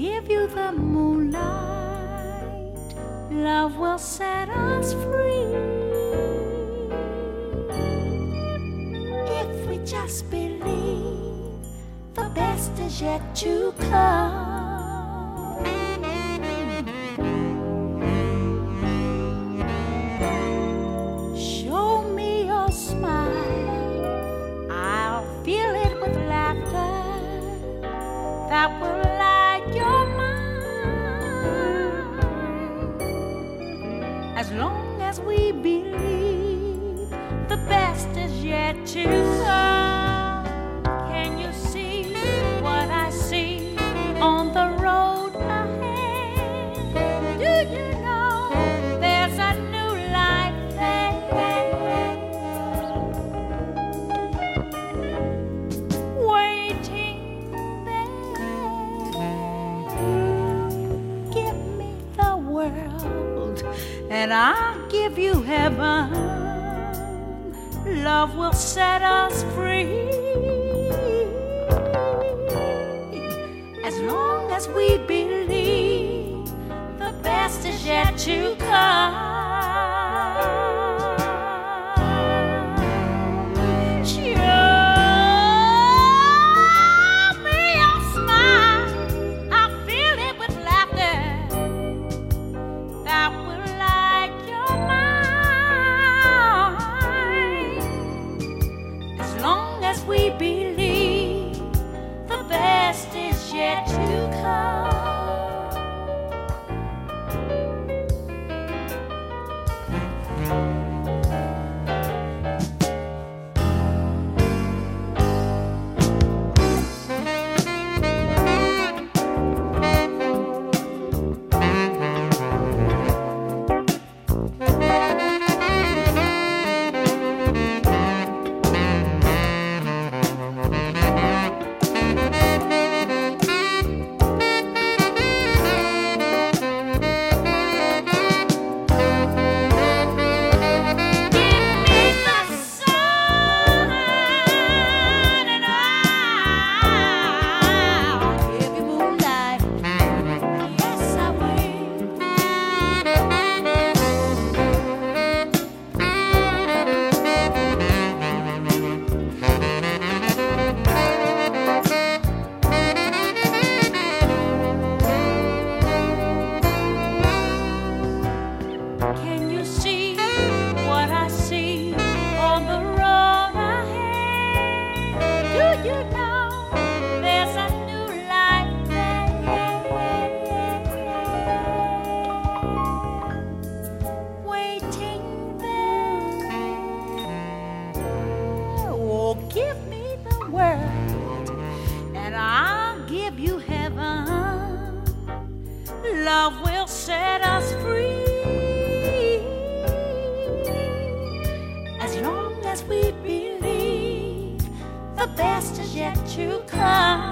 give you the moonlight. Love will set us free. If we just believe the best is yet to come. Show me your smile, I'll fill it with laughter that will light your mind. As long as we believe the best is yet to come. Can you see what I see on the road ahead? Do you know there's a new life there? Waiting there. Give me the world and I'll give you heaven. Love will set us free. As long as we believe the best is yet to come. Show me your smile, I'll fill it with laughter that will light your mind. As long as we believe the best is yet to come. Can you see what I see on the road ahead? Do you know there's a new life there? Waiting there. Oh, give me the world and I'll give you heaven. Love will set us free. As long as we believe the best is yet to come.